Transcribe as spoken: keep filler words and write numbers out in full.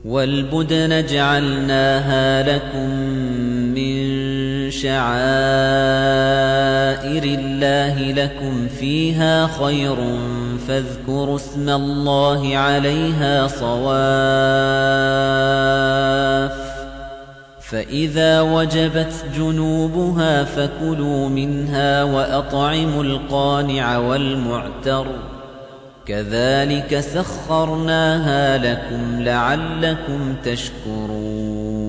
وَالْبُدْنَ جَعَلْنَاهَا لَكُم مِّن شَعَائِرِ اللَّهِ لَكُمْ فِيهَا خَيْرٌ فَاذْكُرُوا اسْمَ اللَّهِ عَلَيْهَا صَوَافَّ فَإِذَا وَجَبَتْ جُنُوبُهَا فَكُلُوا مِنْهَا وَأَطْعِمُوا الْقَانِعَ وَالْمُعْتَرَّ كَذَلِكَ سَخَّرْنَاهَا لَكُمْ لَعَلَّكُمْ تَشْكُرُونَ